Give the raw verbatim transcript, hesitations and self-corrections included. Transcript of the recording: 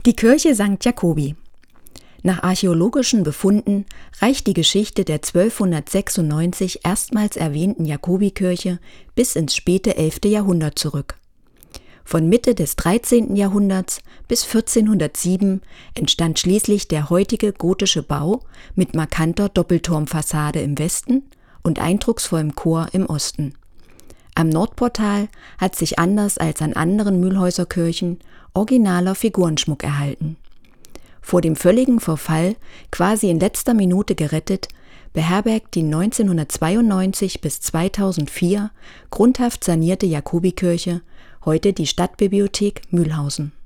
Die Kirche Sankt Jakobi. Nach archäologischen Befunden reicht die Geschichte der zwölfhundertsechsundneunzig erstmals erwähnten Jakobikirche bis ins späte elfte Jahrhundert zurück. Von Mitte des dreizehnten Jahrhunderts bis vierzehnhundertsieben entstand schließlich der heutige gotische Bau mit markanter Doppelturmfassade im Westen und eindrucksvollem Chor im Osten. Am Nordportal hat sich anders als an anderen Mülhäuserkirchen originaler Figurenschmuck erhalten. Vor dem völligen Verfall, quasi in letzter Minute gerettet, beherbergt die neunzehnhundertzweiundneunzig bis zweitausendvier grundhaft sanierte Jakobikirche heute die Stadtbibliothek Mülhausen.